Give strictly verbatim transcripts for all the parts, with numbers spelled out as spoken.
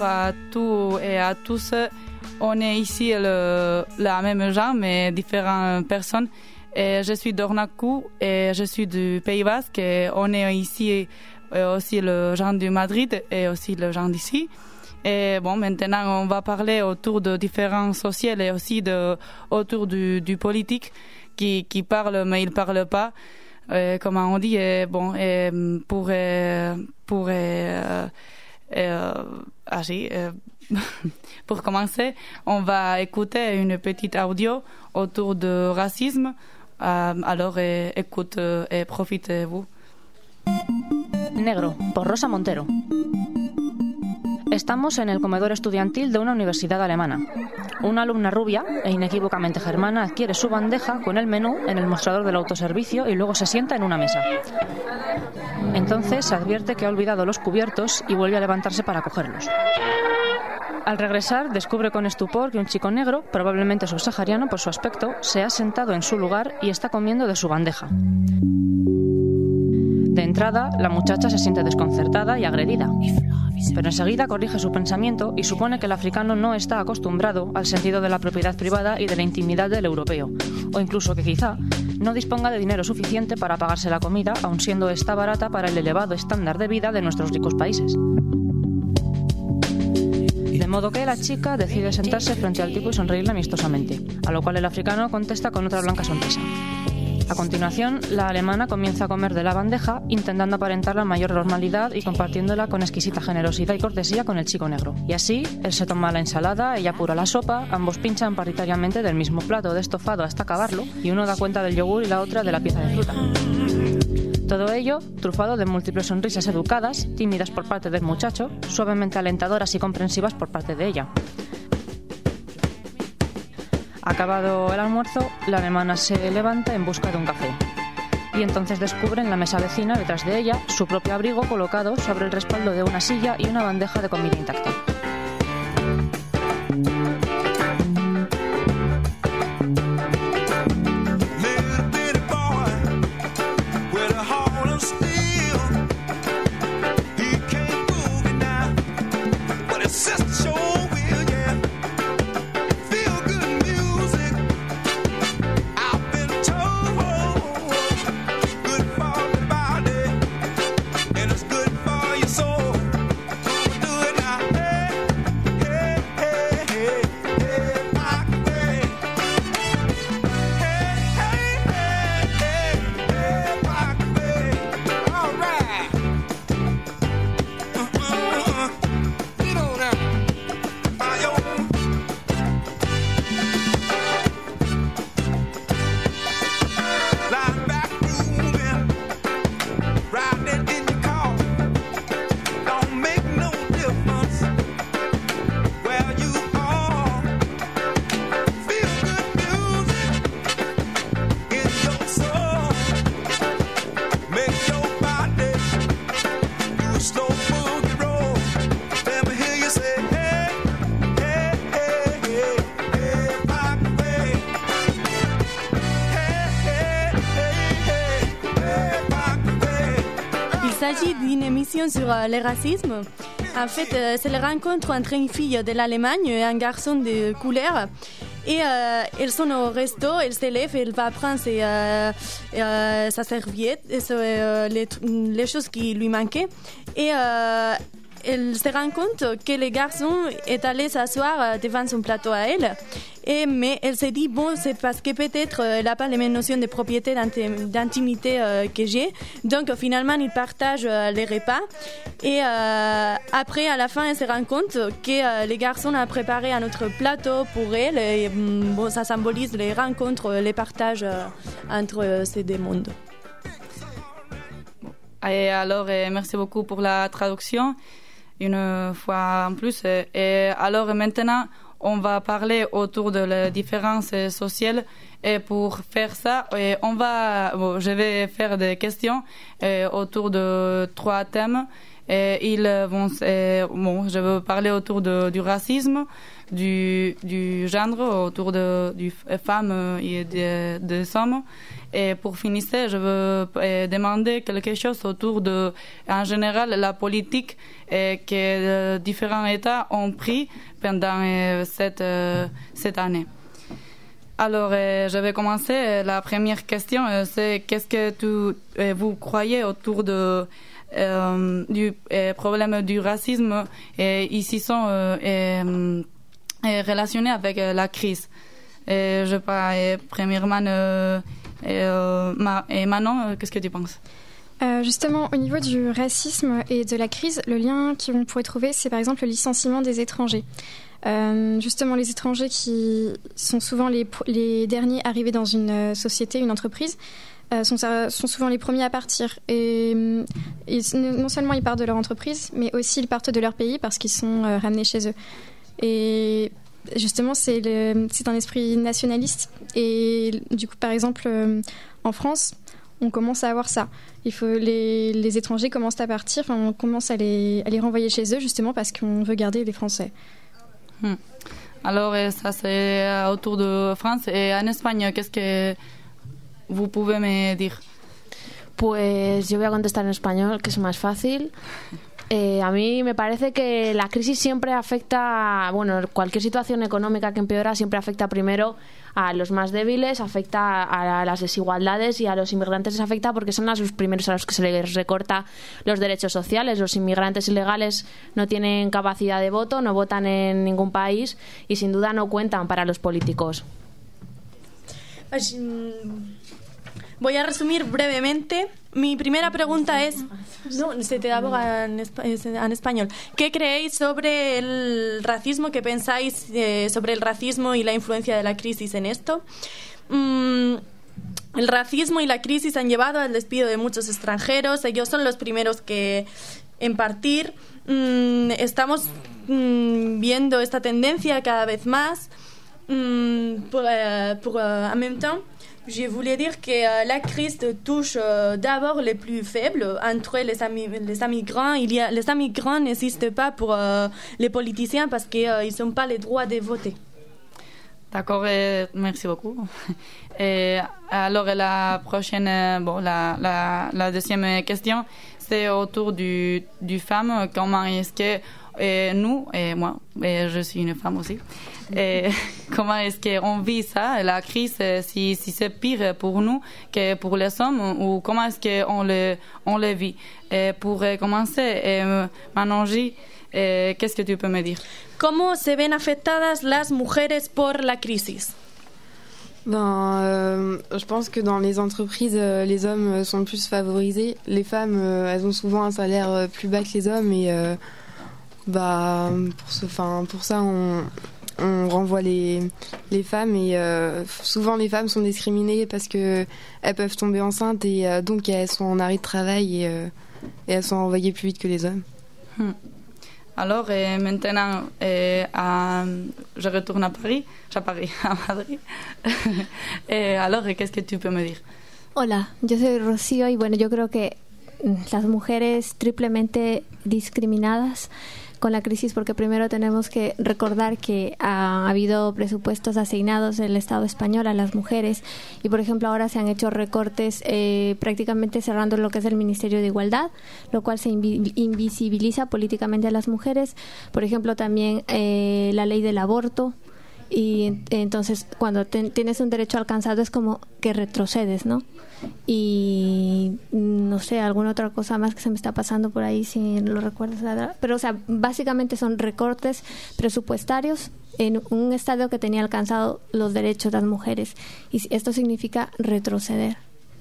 à tous et à tous. On est ici le, la même genre, mais différentes personnes. Et je suis d'Ornacu et je suis du Pays Basque. Et on est ici aussi le genre du Madrid et aussi le genre d'ici. Et bon, maintenant, on va parler autour de différents sociaux et aussi de, autour du, du politique qui, qui parle, mais il parle pas. Euh, comment on dit, et bon, et pour, euh, pour euh, euh, agir, euh, pour commencer, on va écouter une petite audio autour de racisme. Euh, alors, euh, écoute euh, et profitez-vous. Negro, por Rosa Montero. Estamos en el comedor estudiantil de una universidad alemana. Una alumna rubia e inequívocamente germana adquiere su bandeja con el menú en el mostrador del autoservicio y luego se sienta en una mesa. Entonces se advierte que ha olvidado los cubiertos y vuelve a levantarse para cogerlos. Al regresar, descubre con estupor que un chico negro, probablemente subsahariano por su aspecto, se ha sentado en su lugar y está comiendo de su bandeja. De entrada, la muchacha se siente desconcertada y agredida. Pero enseguida corrige su pensamiento y supone que el africano no está acostumbrado al sentido de la propiedad privada y de la intimidad del europeo, o incluso que quizá no disponga de dinero suficiente para pagarse la comida, aun siendo esta barata para el elevado estándar de vida de nuestros ricos países. De modo que la chica decide sentarse frente al tipo y sonreírle amistosamente, a lo cual el africano contesta con otra blanca sonrisa. A continuación, la alemana comienza a comer de la bandeja, intentando aparentar la mayor normalidad y compartiéndola con exquisita generosidad y cortesía con el chico negro. Y así, él se toma la ensalada, ella apura la sopa, ambos pinchan paritariamente del mismo plato de estofado hasta acabarlo, y uno da cuenta del yogur y la otra de la pieza de fruta. Todo ello, trufado de múltiples sonrisas educadas, tímidas por parte del muchacho, suavemente alentadoras y comprensivas por parte de ella. Acabado el almuerzo, la alemana se levanta en busca de un café. Y entonces descubre en la mesa vecina, detrás de ella, su propio abrigo colocado sobre el respaldo de una silla y una bandeja de comida intacta. Il s'agit d'une émission sur euh, le racisme. En fait, euh, c'est la rencontre entre une fille de l'Allemagne et un garçon de couleur. Et euh, elles sont au resto, elle se lève, elle va prendre ses, euh, euh, sa serviette, et euh, les, les choses qui lui manquaient. Et euh, elle se rend compte que le garçon est allé s'asseoir devant son plateau à elle. Et, mais elle s'est dit, bon, c'est parce que peut-être elle n'a pas les mêmes notions de propriété, d'intimité euh, que j'ai. Donc finalement, ils partagent euh, les repas. Et euh, après, à la fin, elle se rend compte que euh, les garçons ont préparé un autre plateau pour elle. Et bon, ça symbolise les rencontres, les partages euh, entre euh, ces deux mondes. Et alors, merci beaucoup pour la traduction, une fois en plus. Et alors maintenant, on va parler autour de la différence sociale. Et pour faire ça, on va, bon, je vais faire des questions autour de trois thèmes. Et ils vont, bon, je veux parler autour de, du racisme, du, du genre autour de du femmes et des de hommes. Et pour finir, je veux euh, demander quelque chose autour de, en général, la politique euh, que euh, différents États ont pris pendant euh, cette, euh, cette année. Alors, euh, je vais commencer. La première question, euh, c'est qu'est-ce que tu, euh, vous croyez autour de, euh, du euh, problème du racisme et ici sont euh, euh, relationnés avec euh, la crise. Et je parle euh, premièrement... Euh, Et, euh, Ma- et Manon, qu'est-ce que tu penses? Euh, justement, au niveau du racisme et de la crise, le lien qu'on pourrait trouver, c'est par exemple le licenciement des étrangers. Euh, justement, les étrangers qui sont souvent les, les derniers arrivés dans une société, une entreprise, euh, sont, sont souvent les premiers à partir. Et, et non seulement ils partent de leur entreprise, mais aussi ils partent de leur pays parce qu'ils sont euh, ramenés chez eux. Et justement, c'est, le, c'est un esprit nationaliste. Et du coup, par exemple, euh, en France, on commence à avoir ça. Il faut, les, les étrangers commencent à partir, enfin, on commence à les, à les renvoyer chez eux, justement parce qu'on veut garder les Français. Hmm. Alors, ça, c'est autour de France. Et en Espagne, qu'est-ce que vous pouvez me dire? Pues yo voy a contestar en español, que es más fácil. Eh, a mí me parece que la crisis siempre afecta, bueno, cualquier situación económica que empeora siempre afecta primero a los más débiles, afecta a las desigualdades y a los inmigrantes les afecta porque son a los primeros a los que se les recorta los derechos sociales. Los inmigrantes ilegales no tienen capacidad de voto, no votan en ningún país y sin duda no cuentan para los políticos. Voy a resumir brevemente. Mi primera pregunta es, no, se te da en, en español. ¿Qué creéis sobre el racismo? ¿Qué pensáis eh, sobre el racismo y la influencia de la crisis en esto? Mm, el racismo y la crisis han llevado al despido de muchos extranjeros. Ellos son los primeros que en partir. Mm, estamos mm, viendo esta tendencia cada vez más. Mm, pour, euh, pour, euh, en même temps, je voulais dire que euh, la crise touche euh, d'abord les plus faibles. Entre les, ami- les immigrants, il y a, les immigrants n'existent pas pour euh, les politiciens parce qu'ils euh, n'ont pas le droit de voter. D'accord, et merci beaucoup. Et alors la prochaine, bon, la, la, la deuxième question, c'est autour du, du femme. Comment est-ce que et nous, et moi, et je suis une femme aussi, et comment est-ce qu'on vit ça, la crise, si, si c'est pire pour nous que pour les hommes, ou comment est-ce qu'on le, on le vit? Et pour commencer, eh, Manonji, eh, qu'est-ce que tu peux me dire? ¿Cómo se ven afectadas las mujeres por la crisis? Ben, euh, je pense que dans les entreprises, euh, les hommes sont plus favorisés. Les femmes, euh, elles ont souvent un salaire plus bas que les hommes et euh, bah, pour, ce, fin, pour ça, on, on renvoie les, les femmes et euh, souvent les femmes sont discriminées parce qu'elles peuvent tomber enceintes et euh, donc elles sont en arrêt de travail et, euh, et elles sont envoyées plus vite que les hommes. Hmm. Alors, eh, maintenant, eh, à, je retourne à Paris, à Paris, à Madrid. eh, alors, qu'est-ce que tu peux me dire? Hola, yo soy Rocío y bueno, yo creo que las mujeres triplemente discriminadas con la crisis, porque primero tenemos que recordar que ha habido presupuestos asignados del Estado español a las mujeres y, por ejemplo, ahora se han hecho recortes eh, prácticamente cerrando lo que es el Ministerio de Igualdad, lo cual se invi- invisibiliza políticamente a las mujeres. Por ejemplo, también eh, la ley del aborto. Y entonces cuando te, tienes un derecho alcanzado es como que retrocedes, ¿no? Y no sé, alguna otra cosa más que se me está pasando por ahí, si lo recuerdas, pero o sea, básicamente son recortes presupuestarios en un estado que tenía alcanzado los derechos de las mujeres y esto significa retroceder.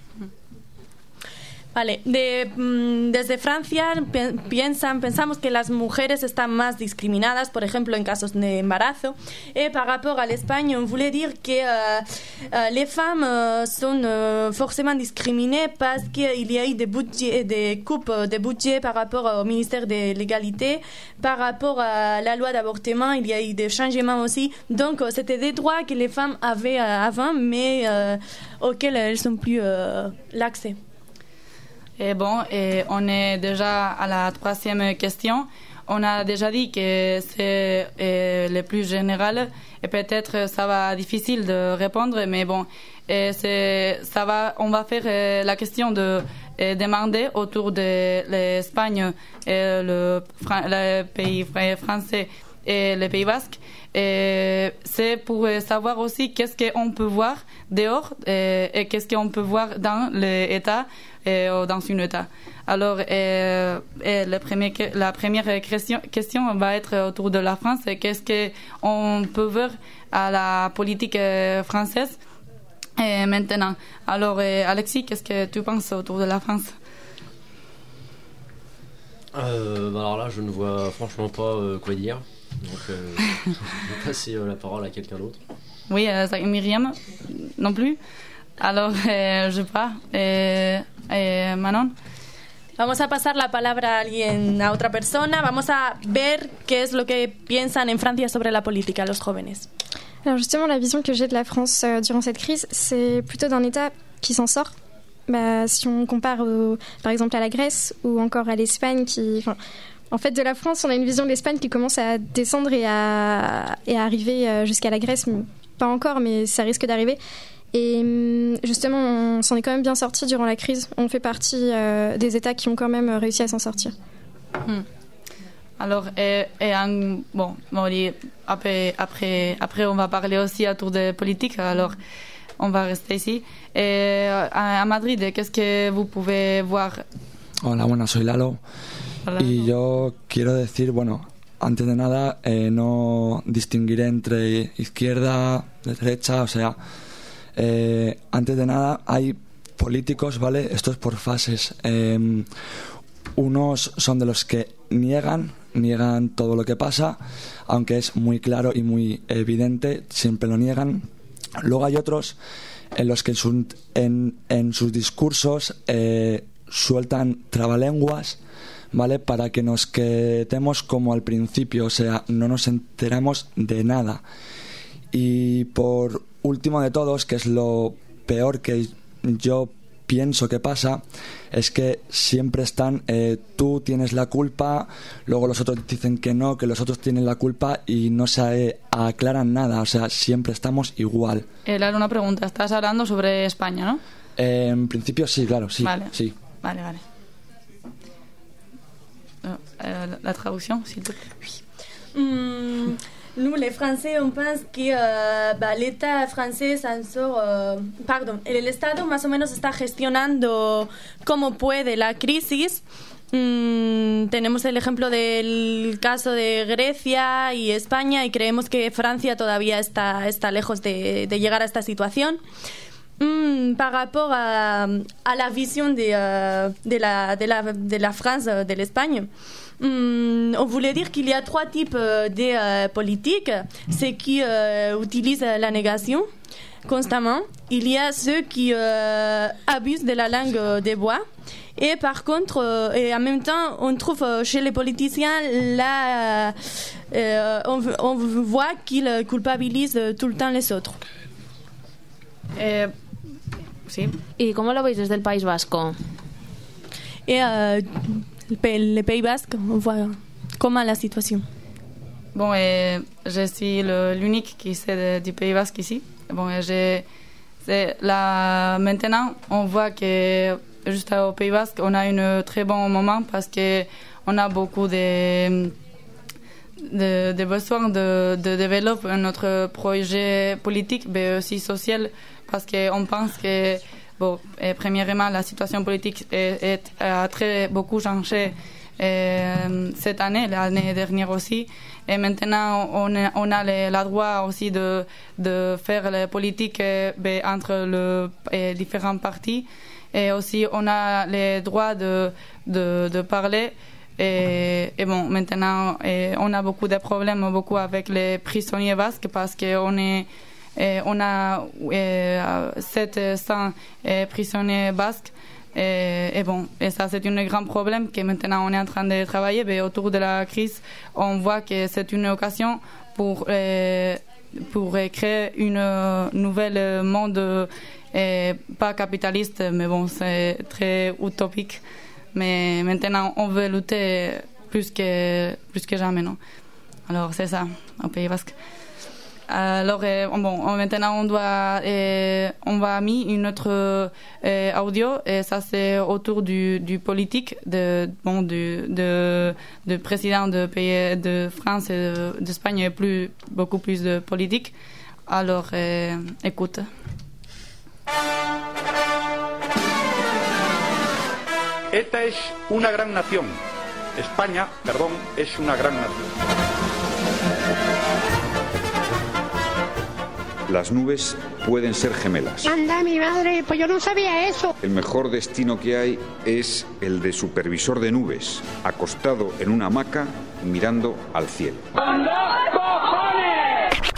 Vale, de, mm, desde Francia pe- piensan, pensamos que las mujeres están más discriminadas, por ejemplo, en casos de embarazo. Et par rapport à l'Espagne, on voulait dire que euh, euh, les femmes euh, sont euh, forcément discriminées parce qu'il y a eu des, budgets, des coupes de budget par rapport au ministère de l'égalité, par rapport à la loi d'avortement, il y a eu des changements aussi. Donc, euh, c'était des droits que les femmes avaient euh, avant, mais euh, auxquels elles n'ont plus euh, l'accès. Et bon, et on est déjà à la troisième question. on a déjà dit que c'est euh, le plus général et peut-être ça va être difficile de répondre, mais bon, et c'est, ça va, on va faire euh, la question de euh, demander autour de l'Espagne et le, le pays français et le Pays Basque. Et c'est pour savoir aussi qu'est-ce qu'on peut voir dehors et, et qu'est-ce qu'on peut voir dans l'État et dans un État. Alors, et, et le premier, la première question, question va être autour de la France. Qu'est-ce qu'on peut voir à la politique française et maintenant? Alors, Alexis, qu'est-ce que tu penses autour de la France? euh, bah Alors là, je ne vois franchement pas euh, quoi dire. Donc, euh, je vais passer euh, la parole à quelqu'un d'autre. Oui, euh, Myriam, non plus. Alors, eh, je pas. Eh, eh, Manon. Vamos a pasar la palabra a alguien, a otra persona. Vamos a ver qué es lo que piensan en Francia sobre la política los jóvenes. Alors justement, la vision que j'ai de la France euh, durant cette crise, c'est plutôt d'un État qui s'en sort. Bah, si on compare au, par exemple à la Grèce ou encore à l'Espagne qui... Enfin, en fait, de la France, on a une vision de l'Espagne qui commence à descendre et à, et à arriver jusqu'à la Grèce. Pas encore, mais ça risque d'arriver. Et justement, on s'en est quand même bien sorti durant la crise. On fait partie euh, des États qui ont quand même réussi à s'en sortir. Hmm. Alors, et, et un, bon, bon, après, après, après, on va parler aussi autour de politique. Alors, on va rester ici. Et à, à Madrid, qu'est-ce que vous pouvez voir? Hola, bueno, soy Lalo. Y yo quiero decir, bueno, antes de nada, eh, no distinguiré entre izquierda, derecha, o sea, eh, antes de nada hay políticos, ¿vale? Esto es por fases. Eh, unos son de los que niegan, niegan todo lo que pasa, aunque es muy claro y muy evidente, siempre lo niegan. Luego hay otros en los que en, su, en, en sus discursos eh, sueltan trabalenguas, ¿vale? Para que nos quedemos como al principio, o sea, no nos enteramos de nada. Y por último de todos, que es lo peor que yo pienso que pasa, es que siempre están, eh, tú tienes la culpa, luego los otros dicen que no, que los otros tienen la culpa y no se eh, aclaran nada, o sea, siempre estamos igual. Eh, Lara, una pregunta, estás hablando sobre España, ¿no? Eh, en principio sí, claro, sí. Vale, sí. vale, vale. Euh, la traduction, s'il te plaît. Oui. Hum, nous, les Français, on pense que uh, bah, l'État français s'en sort... Uh, pardon, el Estado más o menos está gestionando como puede la crisis. Mm, tenemos el ejemplo del caso de Grecia y España y creemos que Francia todavía está, está lejos de, de llegar a esta situación. Mm, par rapport à, à la vision de, uh, de, la, de, la, de la France, uh, de l'Espagne, mm, on voulait dire qu'il y a trois types uh, de uh, politiques. Ceux qui uh, utilisent la négation constamment. Il y a ceux qui uh, abusent de la langue des bois. Et par contre, uh, et en même temps, on trouve uh, chez les politiciens, là, uh, on, on voit qu'ils culpabilisent tout le temps les autres. Eh, sí. ¿Y cómo lo veis desde el País Vasco? Et euh, le Pays Basque, on voit comment la situation. Bon, et je suis le, l'unique qui sait de, du Pays Basque ici. Bon, et j'ai, c'est, là, maintenant, on voit que juste au Pays Basque, on a un très bon moment parce qu'on a beaucoup de, de, de besoin de, de développer notre projet politique, mais aussi social, parce qu'on pense que, bon, et premièrement, la situation politique est, est, a très beaucoup changé euh, cette année, l'année dernière aussi. Et maintenant, on a, on a le, le droit aussi de, de faire la politique euh, entre le, les différents partis. Et aussi, on a le droit de, de, de parler. Et, et bon, maintenant, et on a beaucoup de problèmes beaucoup avec les prisonniers basques parce qu'on est, et on a sept cents prisonniers basques. Et, et bon, et ça c'est un grand problème que maintenant on est en train de travailler. Mais autour de la crise, on voit que c'est une occasion pour, euh, pour créer une nouvelle monde, et pas capitaliste, mais bon, c'est très utopique. Mais maintenant, on veut lutter plus que, plus que jamais, non. Alors, c'est ça, au Pays Basque. Alors, euh, bon, maintenant, on doit, euh, on va mis une autre euh, audio, et ça, c'est autour du, du politique, de, bon, du, de, de président de pays de France et d'Espagne, et plus, beaucoup plus de politique. Alors, euh, écoute. ETA es una gran nación. España, perdón, es una gran nación. Las nubes pueden ser gemelas. Anda, mi madre, pues yo no sabía eso. El mejor destino que hay es el de supervisor de nubes, acostado en una hamaca mirando al cielo. ¡Anda, cojones!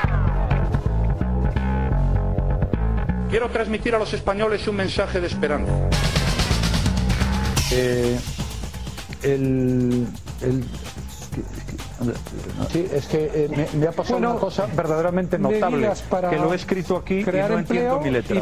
Quiero transmitir a los españoles un mensaje de esperanza. Eh, el, el Sí, es que eh, me, me ha pasado bueno, una cosa verdaderamente notable, que lo he escrito aquí y no entiendo mi letra.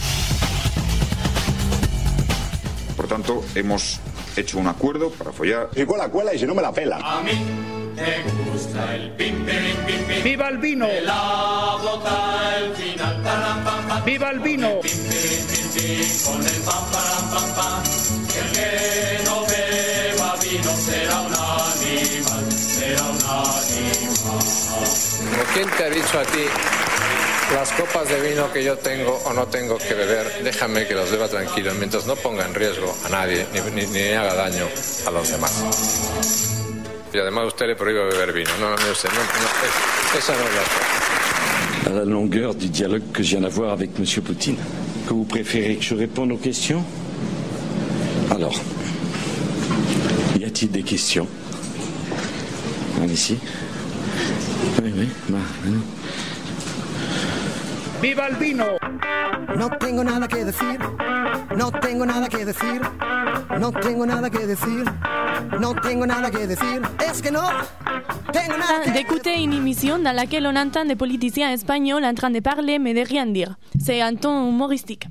Y... Por tanto, hemos hecho un acuerdo para follar. Si cuela, cuela y si no me la pela. A mí me gusta el pim, pim, pim, pim. ¡Viva el vino! De la boca el final, taram, pam, pam. ¡Viva el vino! Pim, pim, pim, pim, con el pam, param, pam, pam. El que no beba vino será un animal. Como quien te ha dicho a ti, las copas de vino que yo tengo o no tengo que beber, déjame que los beba tranquilo, mientras no ponga en riesgo a nadie ni, ni, ni haga daño a los demás. Y además usted le prohíbe beber vino. No, no, no, no, no esa no es la cosa. À la longueur du dialogue que je viens d'avoir avec M. Poutine, que vous préférez que je réponde aux questions? Alors, y a-t-il des questions? Allez-y. Oui, oui, va, bueno. ¡Viva el vino! No tengo nada que decir, no tengo nada que decir, no tengo nada que decir, no tengo nada que decir, es que no tengo nada que d'écouter une émission dans laquelle on entend des politiciens espagnols en train de parler mais de rien dire. C'est un ton humoristique.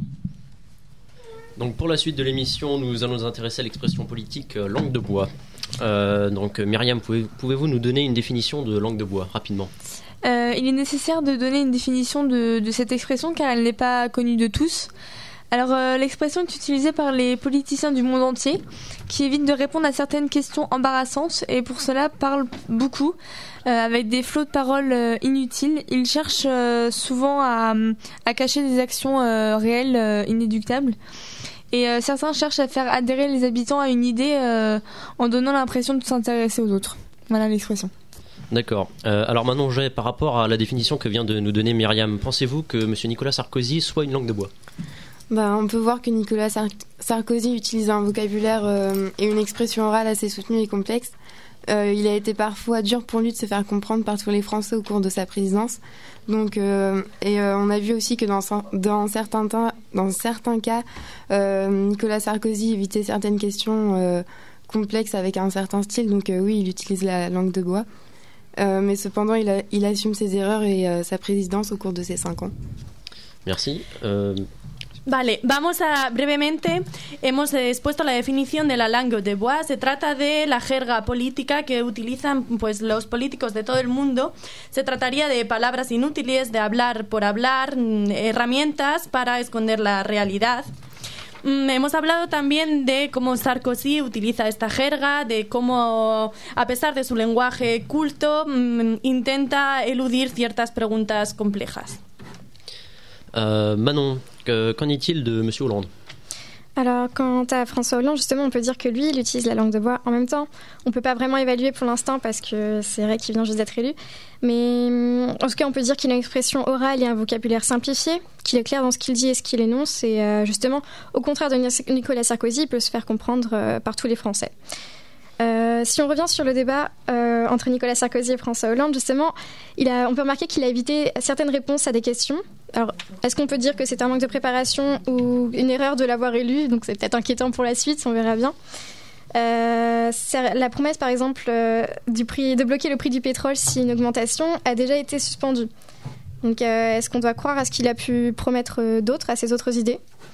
Donc pour la suite de l'émission, nous allons nous intéresser à l'expression politique euh, langue de bois. Euh, donc Myriam, pouvez, pouvez-vous nous donner une définition de langue de bois, rapidement? euh, Il est nécessaire de donner une définition de, de cette expression car elle n'est pas connue de tous. Alors euh, l'expression est utilisée par les politiciens du monde entier qui évitent de répondre à certaines questions embarrassantes et pour cela parlent beaucoup euh, avec des flots de paroles euh, inutiles. Ils cherchent euh, souvent à, à cacher des actions euh, réelles euh, inéluctables. Et euh, certains cherchent à faire adhérer les habitants à une idée euh, en donnant l'impression de s'intéresser aux autres. Voilà l'expression. D'accord. Euh, alors maintenant, j'ai par rapport à la définition que vient de nous donner Myriam, pensez-vous que M. Nicolas Sarkozy soit une langue de bois? Bah, on peut voir que Nicolas Sar- Sarkozy utilise un vocabulaire euh, et une expression orale assez soutenue et complexe. Euh, il a été parfois dur pour lui de se faire comprendre par tous les Français au cours de sa présidence. Donc, euh, et euh, on a vu aussi que dans, dans, certains, temps, dans certains cas, euh, Nicolas Sarkozy évitait certaines questions euh, complexes avec un certain style. Donc euh, oui, il utilise la langue de bois. Euh, mais cependant, il, a, il assume ses erreurs et euh, sa présidence au cours de ces cinq ans. Merci. Euh... Vale, vamos a brevemente, hemos expuesto la definición de la langue de bois. Se trata de la jerga política que utilizan pues los políticos de todo el mundo. Se trataría de palabras inútiles, de hablar por hablar, herramientas para esconder la realidad. Hemos hablado también de cómo Sarkozy utiliza esta jerga, de cómo, a pesar de su lenguaje culto, intenta eludir ciertas preguntas complejas. Euh, Manon, que, qu'en est-il de M. Hollande? Alors, quant à François Hollande, justement, on peut dire que lui, il utilise la langue de bois. En même temps, on ne peut pas vraiment évaluer pour l'instant parce que c'est vrai qu'il vient juste d'être élu. Mais en tout cas, on peut dire qu'il a une expression orale et un vocabulaire simplifié, qu'il est clair dans ce qu'il dit et ce qu'il énonce. Et euh, justement, au contraire de Nicolas Sarkozy, il peut se faire comprendre euh, par tous les Français. Euh, si on revient sur le débat euh, entre Nicolas Sarkozy et François Hollande, justement, il a, on peut remarquer qu'il a évité certaines réponses à des questions. Alors, est-ce qu'on peut dire que c'est un manque de préparation ou une erreur de l'avoir élu? Donc c'est peut-être inquiétant pour la suite, on verra bien. Euh, la promesse, par exemple, euh, du prix, de bloquer le prix du pétrole si une augmentation a déjà été suspendue. Donc euh, est-ce qu'on doit croire à ce qu'il a pu promettre d'autres, à ses autres idées?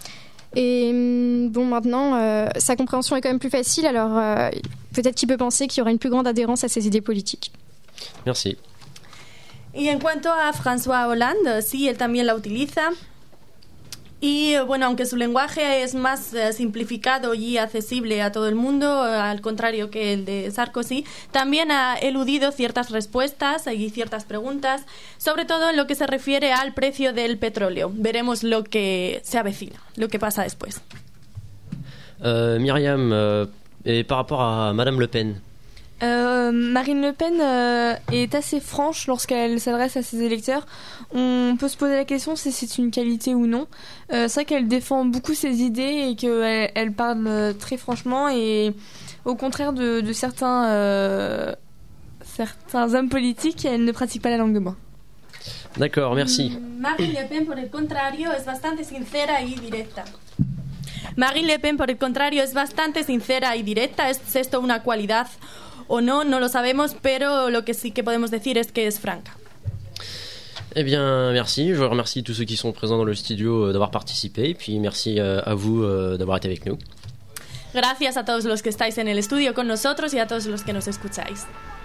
Et bon, maintenant, euh, sa compréhension est quand même plus facile, alors euh, peut-être qu'il peut penser qu'il y aura une plus grande adhérence à ses idées politiques. Merci. Y en cuanto a François Hollande, sí, él también la utiliza. Y bueno, aunque su lenguaje es más eh, simplificado y accesible a todo el mundo, eh, al contrario que el de Sarkozy, también ha eludido ciertas respuestas y ciertas preguntas, sobre todo en lo que se refiere al precio del petróleo. Veremos lo que se avecina, lo que pasa después. Euh, Myriam, euh, et par rapport à Madame Le Pen. Euh, Marine Le Pen euh, est assez franche lorsqu'elle s'adresse à ses électeurs. On peut se poser la question si c'est une qualité ou non. Euh, c'est vrai qu'elle défend beaucoup ses idées et qu'elle elle parle très franchement, et au contraire de, de certains, euh, certains hommes politiques, elle ne pratique pas la langue de bois. D'accord, merci. Marine Le Pen, por el contrario, es bastante sincera y directa. Marine Le Pen, por el contrario, es bastante sincera y directa. ¿Es esto una cualidad o no? No lo sabemos, pero lo que sí que podemos decir es que es franca. Eh bien, merci. Je remercie tous ceux qui sont présents dans le studio d'avoir participé. Et puis, merci à vous d'avoir été avec nous. Gracias a todos los que estáis en el estudio con nosotros y a todos los que nos escucháis.